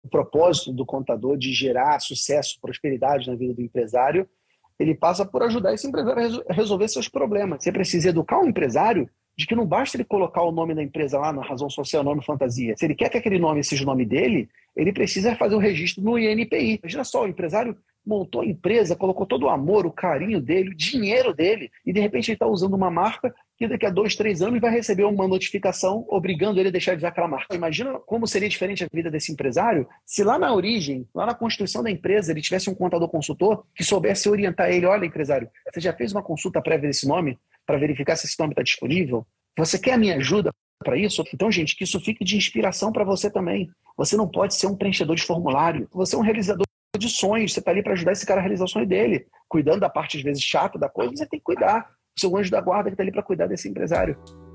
propósito do contador de gerar sucesso, prosperidade na vida do empresário, ele passa por ajudar esse empresário a resolver seus problemas. Você precisa educar o empresário de que não basta ele colocar o nome da empresa lá na razão social, nome fantasia. Se ele quer que aquele nome seja o nome dele, ele precisa fazer o registro no INPI. Imagina só, o empresário montou a empresa, colocou todo o amor, o carinho dele, o dinheiro dele, e de repente ele está usando uma marca que daqui a 2, 3 anos vai receber uma notificação obrigando ele a deixar de usar aquela marca. Imagina como seria diferente a vida desse empresário se lá na origem, lá na constituição da empresa, ele tivesse um contador consultor que soubesse orientar ele. Olha, empresário, você já fez uma consulta prévia desse nome para verificar se esse nome está disponível? Você quer a minha ajuda para isso? Então, gente, que isso fique de inspiração para você também. Você não pode ser um preenchedor de formulário. Você é um realizador de sonhos. Você está ali para ajudar esse cara a realizar o sonho dele. Cuidando da parte, às vezes, chata da coisa, você tem que cuidar. O seu anjo da guarda que está ali para cuidar desse empresário.